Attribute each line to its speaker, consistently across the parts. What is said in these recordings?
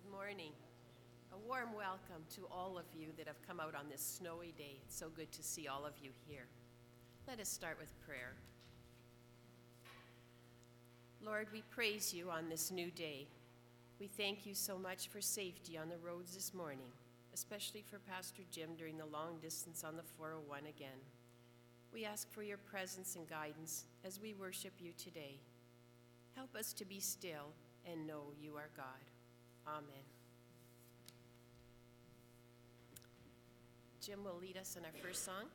Speaker 1: Good morning. A warm welcome to all of you that have come out on this snowy day. It's so good to see all of you here. Let us start with prayer. Lord, we praise you on this new day. We thank you so much for safety on the roads this morning, especially for Pastor Jim during the long distance on the 401 again. We ask for your presence and guidance as we worship you today. Help us to be still and know you are God. Amen. Jim will lead us in our first song.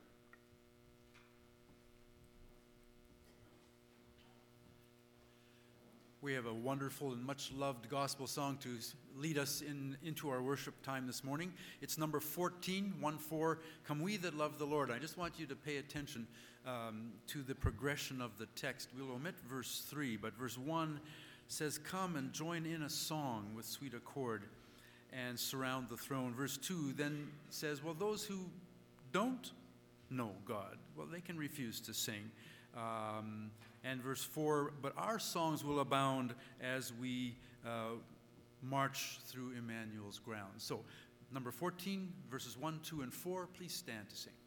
Speaker 2: We have a wonderful and much-loved gospel song to lead us into our worship time this morning. It's number 14, 1-4, Come We That Love the Lord. I just want you to pay attention to the progression of the text. We'll omit verse 3, but verse 1 says, Come and join in a song with sweet accord and surround the throne. Verse 2 then says, well, those who don't know God, well, they can refuse to sing. And verse 4, but our songs will abound as we march through Emmanuel's ground. So, number 14, verses 1, 2, and 4, please stand to sing.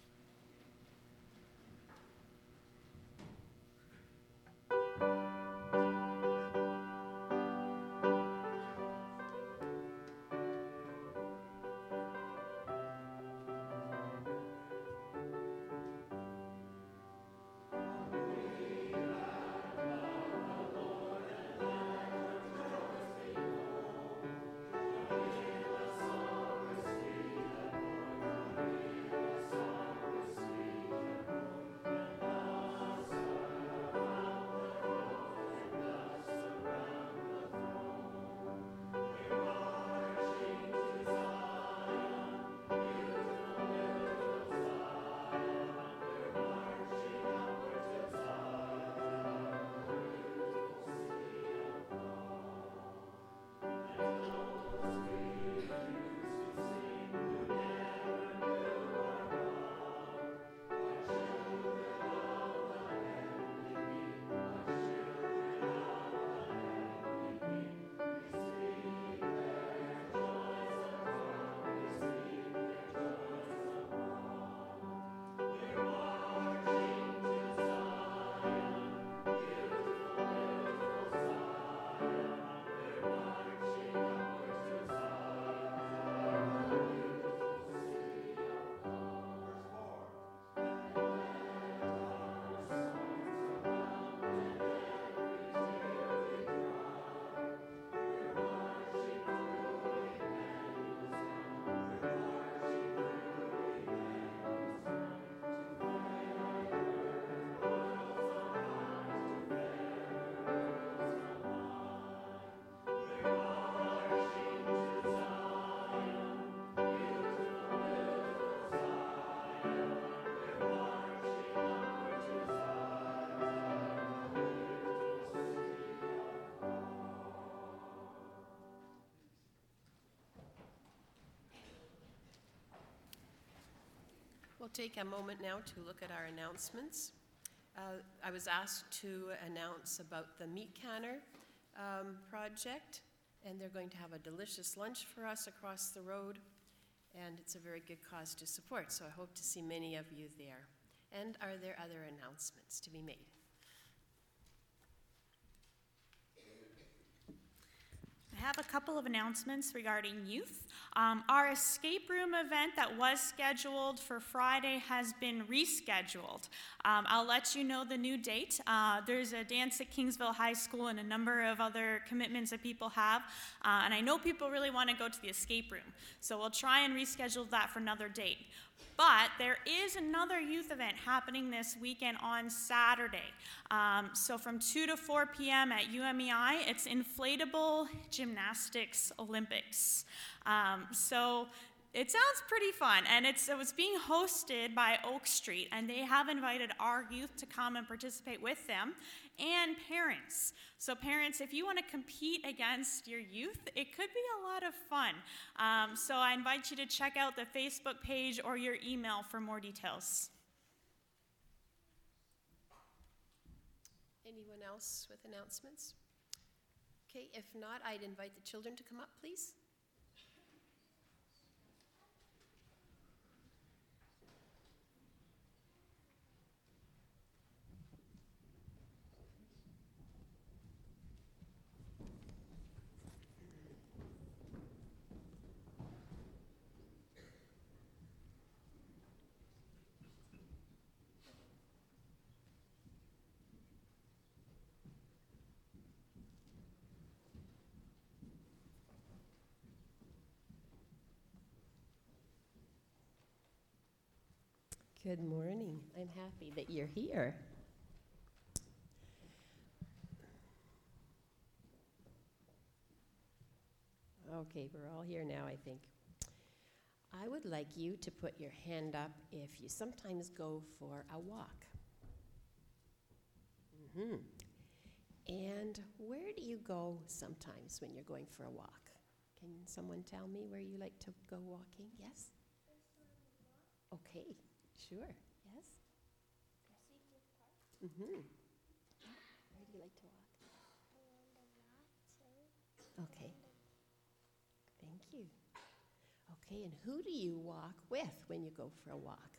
Speaker 1: We'll take a moment now to look at our announcements. I was asked to announce about the Meat Canner project, and they're going to have a delicious lunch for us across the road, and it's a very good cause to support, so I hope to see many of you there. And are there other announcements to be made?
Speaker 3: I have a couple of announcements regarding youth. Our escape room event that was scheduled for Friday has been rescheduled. I'll let you know the new date. There's a dance at Kingsville High School and a number of other commitments that people have. And I know people really want to go to the escape room. So we'll try and reschedule that for another date. But there is another youth event happening this weekend on Saturday. So from 2 to 4 p.m. at UMEI, it's Inflatable Gymnastics Olympics. So it sounds pretty fun, and it was being hosted by Oak Street, and they have invited our youth to come and participate with them, and parents. So parents, if you want to compete against your youth, it could be a lot of fun. So I invite you to check out the Facebook page or your email for more details.
Speaker 1: Anyone else with announcements? Okay, if not, I'd invite the children to come up, please. Good morning. I'm happy that you're here. Okay, we're all here now, I think. I would like you to put your hand up if you sometimes go for a walk. And where do you go sometimes when you're going for a walk? Can someone tell me where you like to go walking? Yes? Okay. Sure. Yes? Where do you like to walk? Okay. Thank you. Okay, and who do you walk with when you go for a walk?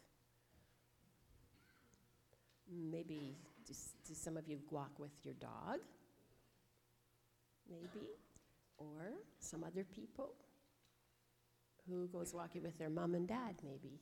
Speaker 1: Maybe do some of you walk with your dog? Maybe. Or some other people? Who goes walking with their mom and dad, maybe?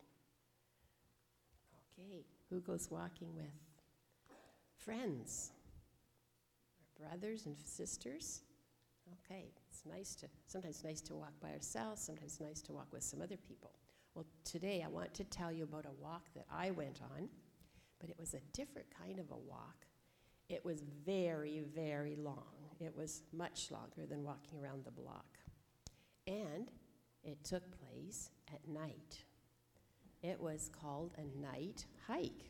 Speaker 1: Okay, who goes walking with friends? Or brothers and sisters? Okay, sometimes nice to walk by ourselves, sometimes nice to walk with some other people. Well, today I want to tell you about a walk that I went on, but it was a different kind of a walk. It was very, very long. It was much longer than walking around the block. And it took place at night. It was called a night hike.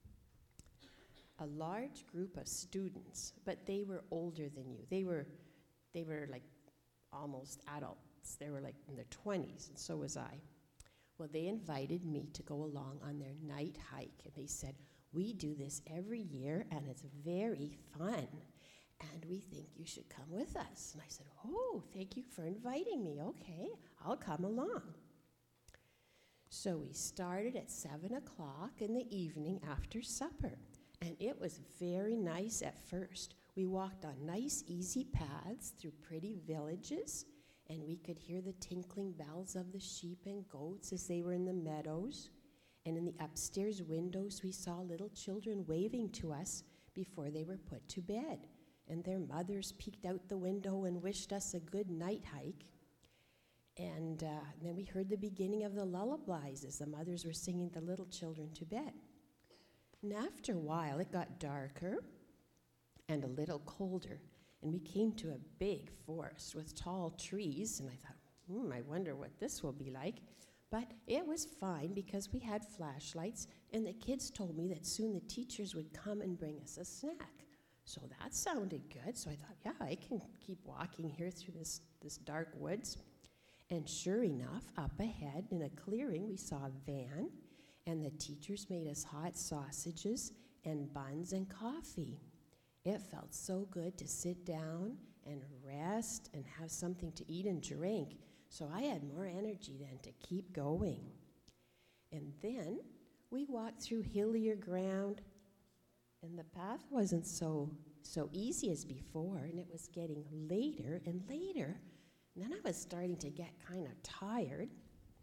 Speaker 1: A large group of students, but they were older than you. They were like almost adults. They were like in their 20s, and so was I. Well, they invited me to go along on their night hike, and they said, "We do this every year, and it's very fun, and we think you should come with us." And I said, "Oh, thank you for inviting me. Okay, I'll come along." So we started at 7 o'clock in the evening after supper, and it was very nice at first. We walked on nice, easy paths through pretty villages, and we could hear the tinkling bells of the sheep and goats as they were in the meadows. And in the upstairs windows, we saw little children waving to us before they were put to bed, and their mothers peeked out the window and wished us a good night hike. And then we heard the beginning of the lullabies as the mothers were singing the little children to bed. And after a while, it got darker and a little colder, and we came to a big forest with tall trees, and I thought, I wonder what this will be like. But it was fine because we had flashlights, and the kids told me that soon the teachers would come and bring us a snack. So that sounded good, so I thought, yeah, I can keep walking here through this dark woods. And sure enough, up ahead in a clearing, we saw a van, and the teachers made us hot sausages and buns and coffee. It felt so good to sit down and rest and have something to eat and drink, so I had more energy then to keep going. And then we walked through hillier ground, and the path wasn't so easy as before, and it was getting later and later. And then I was starting to get kind of tired.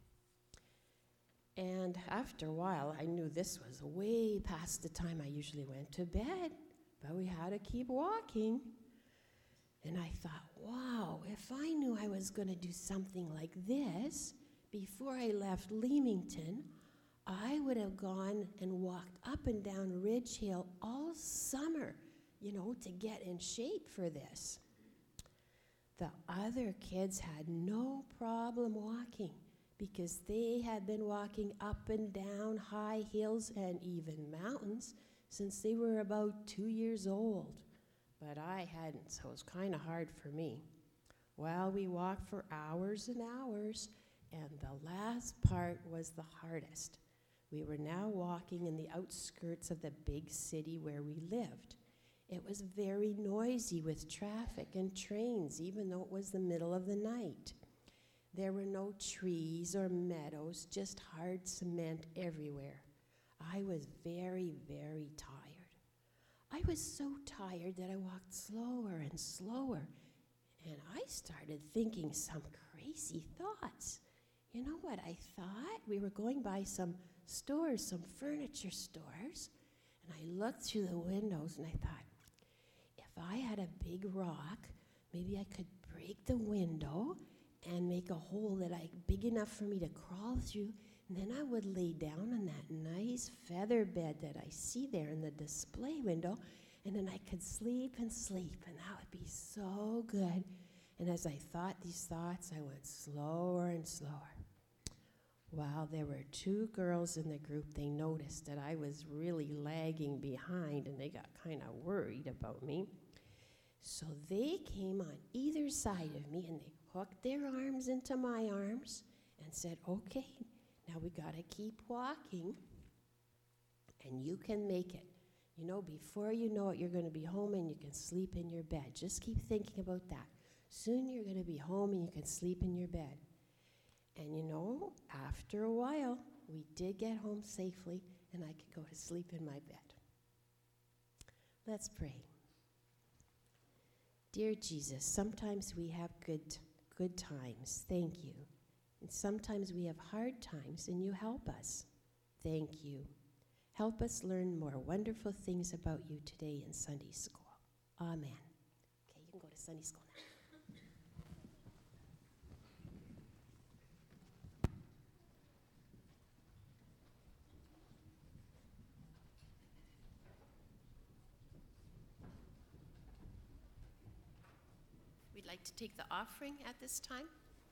Speaker 1: And after a while, I knew this was way past the time I usually went to bed, but we had to keep walking. And I thought, wow, if I knew I was going to do something like this before I left Leamington, I would have gone and walked up and down Ridge Hill all summer, to get in shape for this. The other kids had no problem walking because they had been walking up and down high hills and even mountains since they were about 2 years old. But I hadn't, so it was kind of hard for me. Well, we walked for hours and hours, and the last part was the hardest. We were now walking in the outskirts of the big city where we lived.
Speaker 4: It was very noisy with traffic and trains, even though it was the middle of the night. There were no trees or meadows, just hard cement everywhere. I was very, very tired. I was so tired that I walked slower and slower, and I started thinking some crazy thoughts. You know what I thought? We were going by some stores, some furniture stores, and I looked through the windows and I thought, if I had a big rock, maybe I could break the window and make a hole big enough for me to crawl through, and then I would lay down on that nice feather bed that I see there in the display window, and then I could sleep, and that would be so good. And as I thought these thoughts, I went slower and slower. Well, there were 2 girls in the group. They noticed that I was really lagging behind, and they got kind of worried about me. So they came on either side of me, and they hooked their arms into my arms and said, okay, now we got to keep walking, and you can make it. You know, before you know it, you're going to be home and you can sleep in your bed. Just keep thinking about that. Soon you're going to be home and you can sleep in your bed. And you know, after a while, we did get home safely, and I could go to sleep in my bed. Let's pray. Dear Jesus, sometimes we have good times. Thank you. And sometimes we have hard times, and you help us. Thank you. Help us learn more wonderful things about you today in Sunday school. Amen. Okay, you can go to Sunday school now.
Speaker 1: We'd like to take the offering at this time.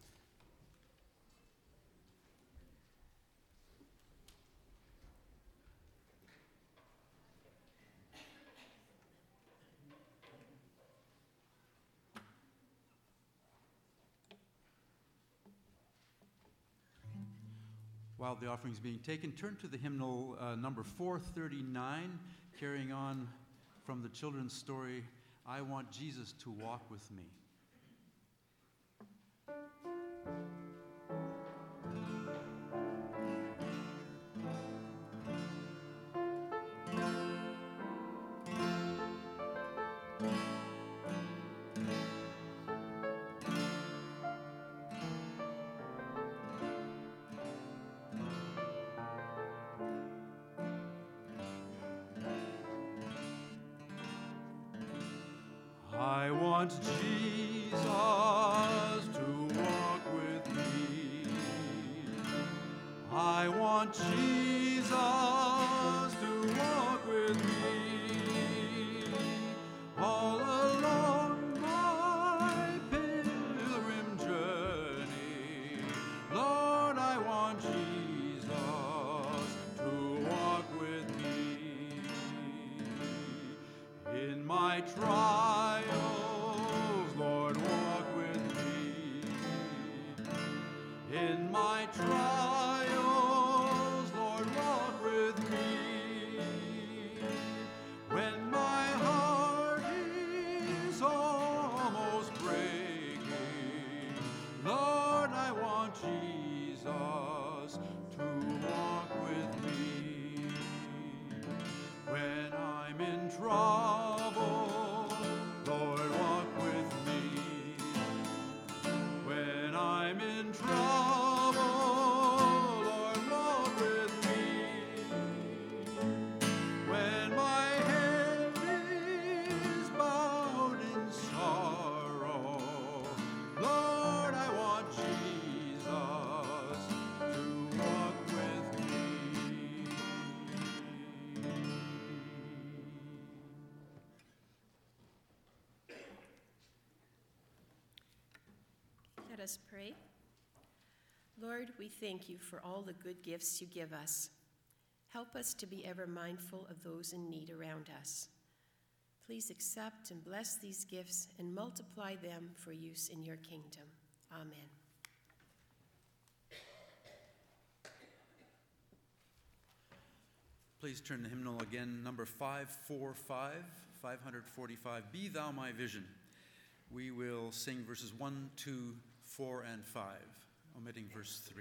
Speaker 2: While the offering is being taken, turn to the hymnal number 439, carrying on from the children's story, I Want Jesus to Walk With Me. I want Jesus to walk with me. I want Jesus to walk with me. All along my pilgrim journey, Lord, I want Jesus to walk with me. In my trials, Lord, walk with me. In my trials, Lord, walk with me. When my heart is almost breaking, Lord, I want Jesus to walk with me. When I'm in trouble, Lord, walk with me. When I'm in trouble, Lord, walk with me. When my head is bowed in sorrow, Lord, I want Jesus to walk with me.
Speaker 1: Let us pray. Lord, we thank you for all the good gifts you give us. Help us to be ever mindful of those in need around us. Please accept and bless these gifts and multiply them for use in your kingdom. Amen.
Speaker 2: Please turn the hymnal again, number 545. 545, Be Thou My Vision. We will sing verses 1, 2, 4, and 5, omitting verse 3.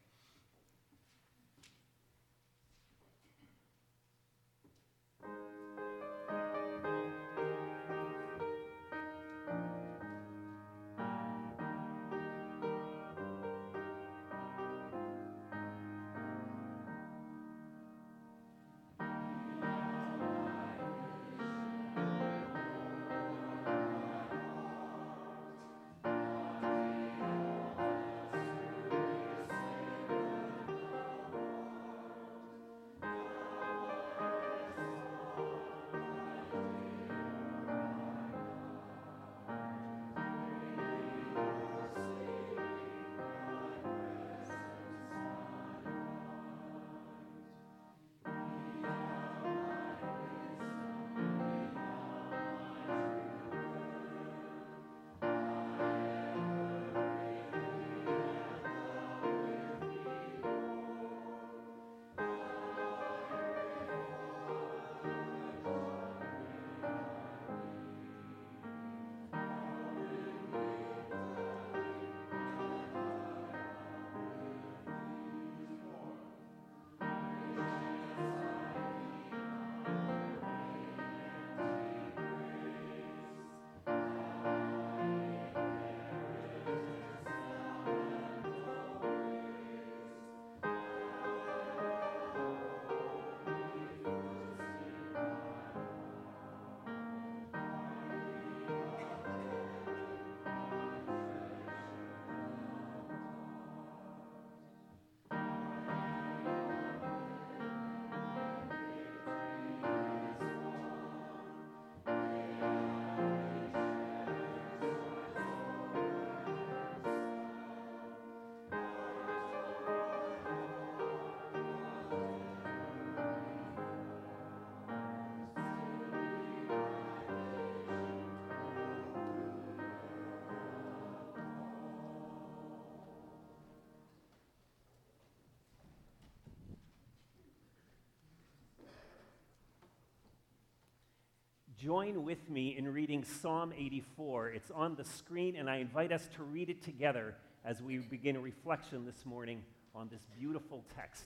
Speaker 5: Join with me in reading Psalm 84. It's on the screen, and I invite us to read it together as we begin a reflection this morning on this beautiful text.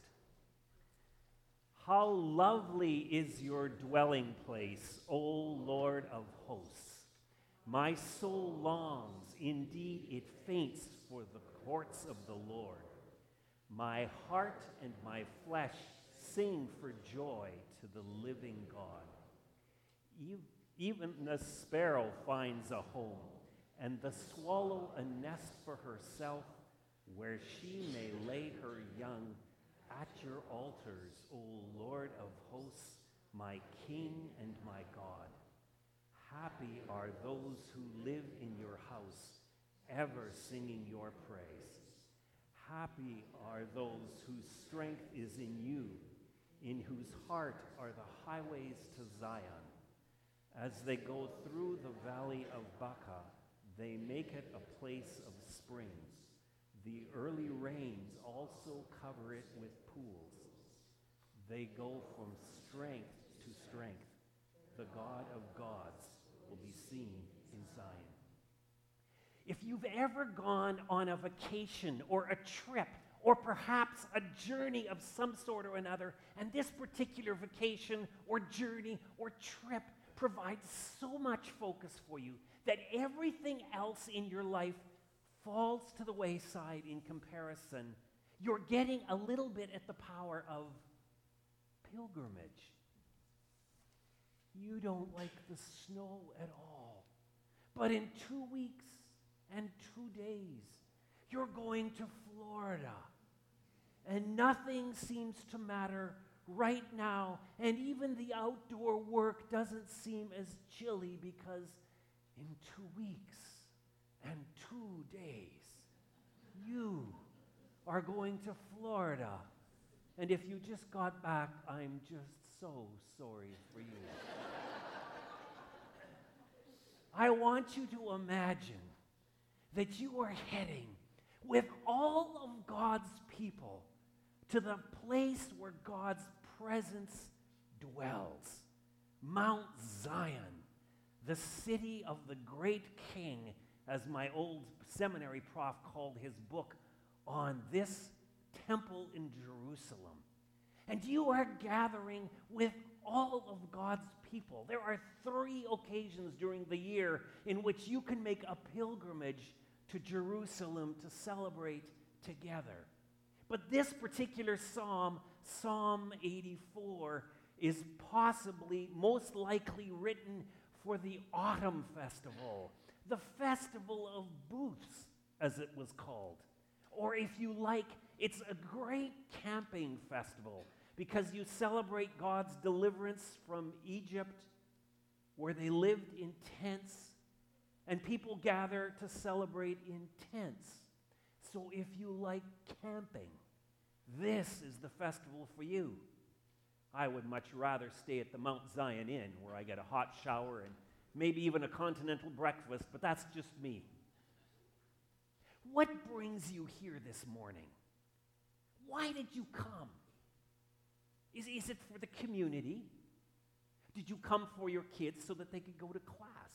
Speaker 5: How lovely is your dwelling place, O Lord of hosts. My soul longs, indeed it faints for the courts of the Lord. My heart and my flesh sing for joy to the living God. Even the sparrow finds a home, and the swallow a nest for herself, where she may lay her young at your altars, O Lord of hosts, my King and my God. Happy are those who live in your house, ever singing your praise. Happy are those whose strength is in you, in whose heart are the highways to Zion. As they go through the valley of Baca, they make it a place of springs. The early rains also cover it with pools. They go from strength to strength. The God of gods will be seen in Zion. If you've ever gone on a vacation or a trip or perhaps a journey of some sort or another, and this particular vacation or journey or trip provides so much focus for you that everything else in your life falls to the wayside in comparison, you're getting a little bit at the power of pilgrimage. You don't like the snow at all, but in 2 weeks and 2 days, you're going to Florida, and nothing seems to matter right now, and even the outdoor work doesn't seem as chilly because in 2 weeks and 2 days, you are going to Florida. And if you just got back, I'm just so sorry for you. I want you to imagine that you are heading with all of God's people to the place where God's presence dwells, Mount Zion, the city of the great king, as my old seminary prof called his book on this temple in Jerusalem. And you are gathering with all of God's people. There are 3 occasions during the year in which you can make a pilgrimage to Jerusalem to celebrate together. But this particular psalm, Psalm 84, is possibly most likely written for the autumn festival, the festival of booths, as it was called. Or if you like, it's a great camping festival because you celebrate God's deliverance from Egypt, where they lived in tents, and people gather to celebrate in tents. So if you like camping, this is the festival for you. I would much rather stay at the Mount Zion Inn, where I get a hot shower and maybe even a continental breakfast, but that's just me. What brings you here this morning? Why did you come? Is it for the community? Did you come for your kids so that they could go to class?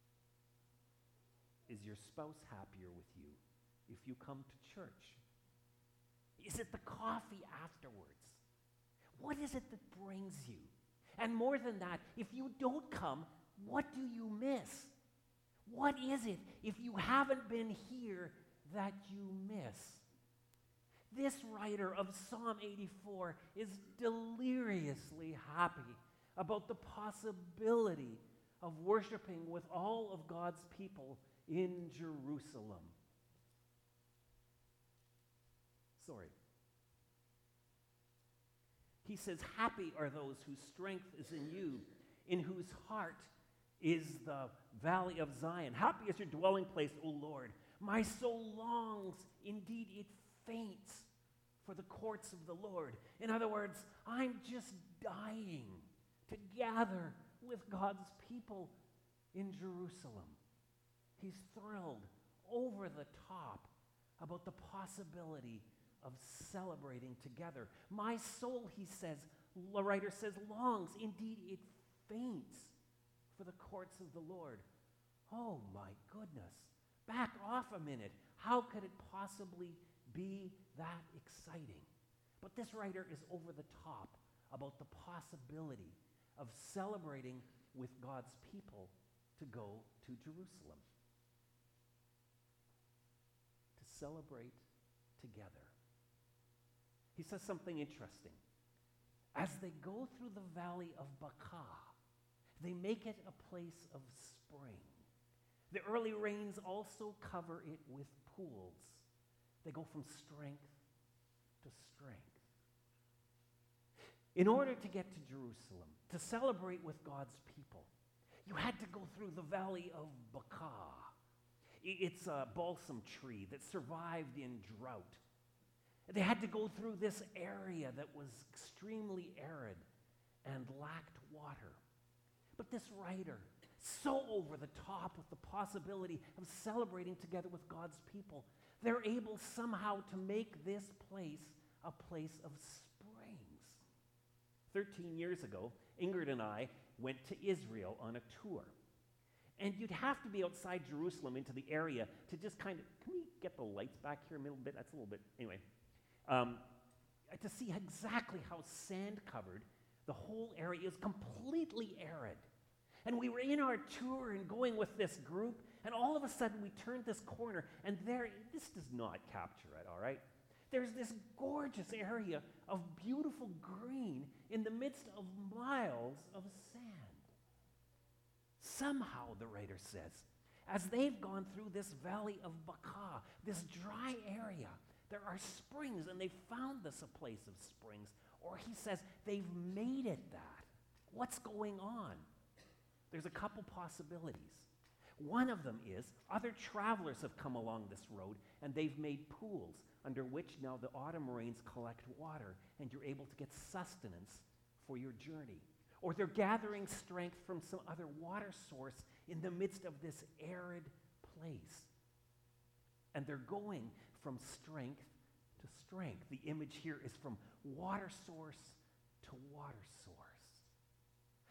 Speaker 5: Is your spouse happier with you if you come to church? Is it the coffee afterwards? What is it that brings you? And more than that, if you don't come, what do you miss? What is it, if you haven't been here, that you miss? This writer of Psalm 84 is deliriously happy about the possibility of worshiping with all of God's people in Jerusalem. He says, happy are those whose strength is in you, in whose heart is the valley of Zion. Happy is your dwelling place, O Lord. My soul longs, indeed it faints, for the courts of the Lord. In other words, I'm just dying to gather with God's people in Jerusalem. He's thrilled over the top about the possibility of celebrating together. My soul, he says, the writer says, longs, indeed it faints for the courts of the Lord. Oh my goodness. Back off a minute. How could it possibly be that exciting? But this writer is over the top about the possibility of celebrating with God's people to go to Jerusalem. To celebrate together. He says something interesting. As they go through the valley of Baca, they make it a place of spring. The early rains also cover it with pools. They go from strength to strength. In order to get to Jerusalem, to celebrate with God's people, you had to go through the valley of Baca. It's a balsam tree that survived in drought. They had to go through this area that was extremely arid and lacked water. But this writer, so over the top with the possibility of celebrating together with God's people, they're able somehow to make this place a place of springs. 13 years ago, Ingrid and I went to Israel on a tour. And you'd have to be outside Jerusalem into the area to just kind of, can we get the lights back here a little bit? That's a little bit, anyway. To see exactly how sand-covered the whole area is, completely arid. And we were in our tour and going with this group, and all of a sudden we turned this corner, and there, this does not capture it, all right? There's this gorgeous area of beautiful green in the midst of miles of sand. Somehow, the writer says, as they've gone through this valley of Baca, this dry area, there are springs, and they found this a place of springs. Or he says, they've made it that. What's going on? There's a couple possibilities. One of them is other travelers have come along this road, and they've made pools under which now the autumn rains collect water, and you're able to get sustenance for your journey. Or they're gathering strength from some other water source in the midst of this arid place. And they're going from strength to strength. The image here is from water source to water source.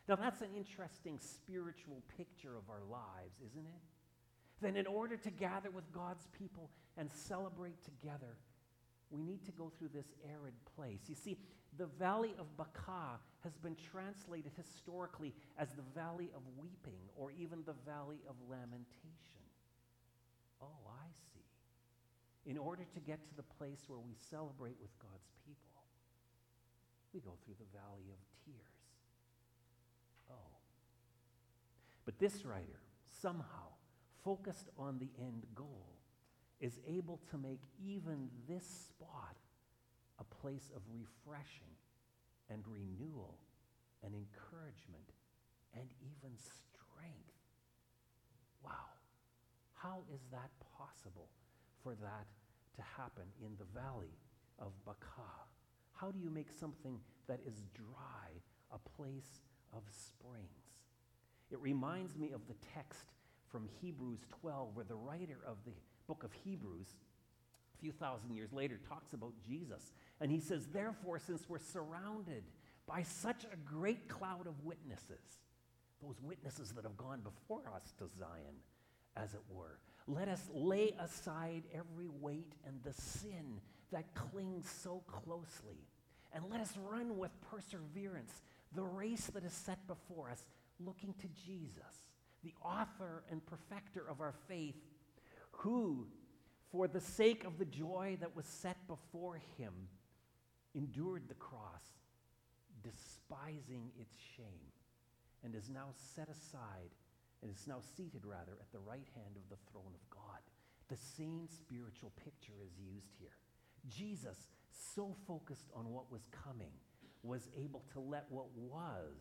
Speaker 5: Now, that's an interesting spiritual picture of our lives, isn't it? Then in order to gather with God's people and celebrate together, we need to go through this arid place. You see, the Valley of Baca has been translated historically as the Valley of Weeping or even the Valley of Lamentation. Oh, I see. In order to get to the place where we celebrate with God's people, we go through the Valley of Tears. Oh. But this writer, somehow, focused on the end goal, is able to make even this spot a place of refreshing and renewal and encouragement and even strength. Wow. How is that possible for that to happen in the Valley of Baca? How do you make something that is dry a place of springs? It reminds me of the text from Hebrews 12, where the writer of the book of Hebrews, a few thousand years later, talks about Jesus. And he says, therefore, since we're surrounded by such a great cloud of witnesses, those witnesses that have gone before us to Zion, as it were, let us lay aside every weight and the sin that clings so closely, and let us run with perseverance the race that is set before us, looking to Jesus, the author and perfecter of our faith, who, for the sake of the joy that was set before him, endured the cross, despising its shame, and is now set aside, and is now seated, rather, at the right hand of the throne of God. The same spiritual picture is used here. Jesus, so focused on what was coming, was able to let what was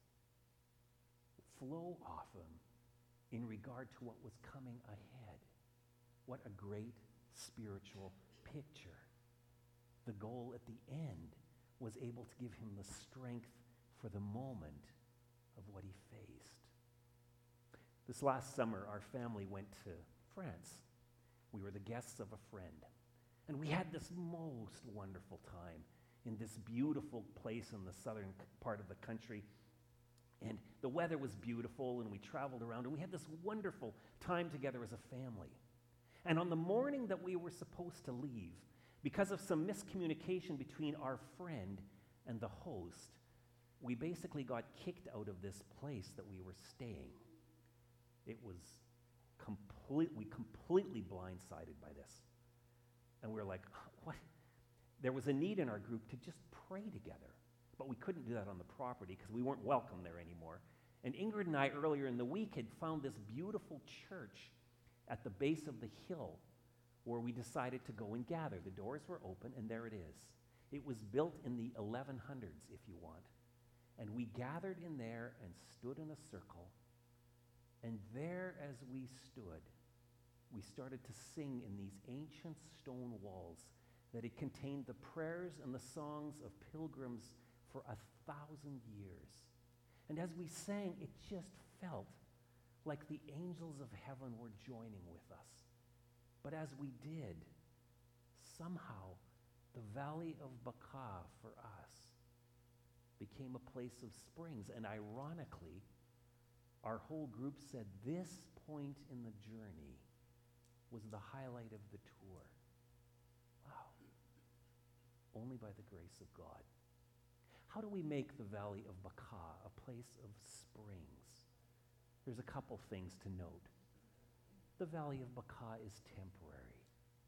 Speaker 5: flow off him in regard to what was coming ahead. What a great spiritual picture. The goal at the end was able to give him the strength for the moment of what he faced. This last summer, our family went to France. We were the guests of a friend. And we had this most wonderful time in this beautiful place in the southern part of the country. And the weather was beautiful, and we traveled around, and we had this wonderful time together as a family. And on the morning that we were supposed to leave, because of some miscommunication between our friend and the host, we basically got kicked out of this place that we were staying. It was completely blindsided by this. And we were like, what? There was a need in our group to just pray together. But we couldn't do that on the property because we weren't welcome there anymore. And Ingrid and I, earlier in the week, had found this beautiful church at the base of the hill where we decided to go and gather. The doors were open, and there it is. It was built in the 1100s, if you want. And we gathered in there and stood in a circle. And there, as we stood, we started to sing in these ancient stone walls that it contained the prayers and the songs of pilgrims for 1,000 years. And as we sang, it just felt like the angels of heaven were joining with us. But as we did, somehow the Valley of Baca for us became a place of springs. And ironically, our whole group said this point in the journey was the highlight of the tour. Wow. Only by the grace of God. How do we make the Valley of Baca a place of springs? There's a couple things to note. The Valley of Baca is temporary.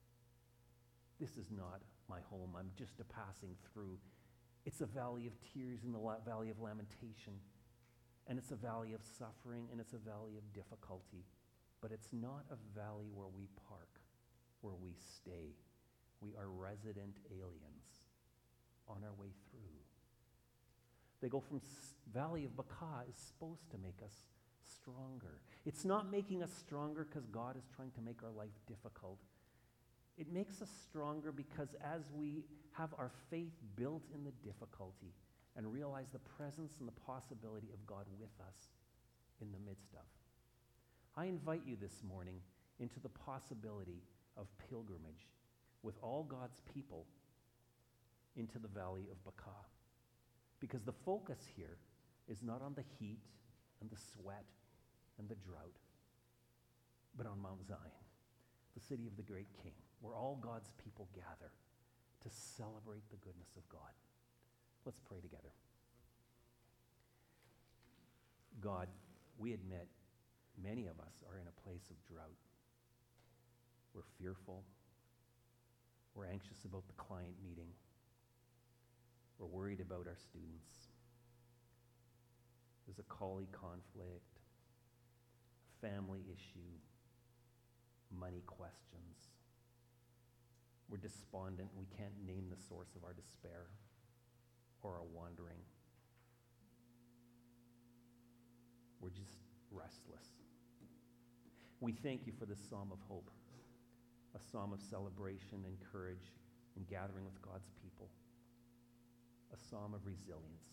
Speaker 5: This is not my home. I'm just a passing through. It's a valley of tears and the valley of lamentation. And it's a valley of suffering, and it's a valley of difficulty. But it's not a valley where we park, where we stay. We are resident aliens on our way through. They go from Valley of Baca is supposed to make us stronger. It's not making us stronger because God is trying to make our life difficult. It makes us stronger because as we have our faith built in the difficulty and realize the presence and the possibility of God with us in the midst of. I invite you this morning into the possibility of pilgrimage with all God's people into the Valley of Baca. Because the focus here is not on the heat and the sweat and the drought, but on Mount Zion, the city of the great King, where all God's people gather to celebrate the goodness of God. Let's pray together. God, we admit many of us are in a place of drought. We're fearful. We're anxious about the client meeting. We're worried about our students. There's a colleague conflict, a family issue, money questions. We're despondent. We can't name the source of our despair or our wandering. We're just restless. We thank you for this psalm of hope, a psalm of celebration and courage in gathering with God's people, a psalm of resilience.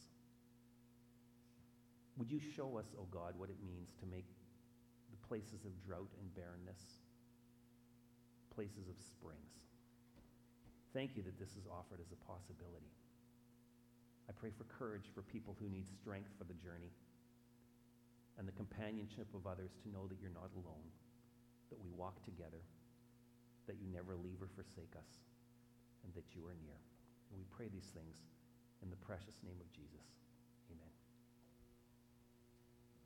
Speaker 5: Would you show us, O God, what it means to make the places of drought and barrenness places of springs? Thank you that this is offered as a possibility. I pray for courage for people who need strength for the journey and the companionship of others to know that you're not alone, that we walk together, that you never leave or forsake us, and that you are near. And we pray these things in the precious name of Jesus. Amen.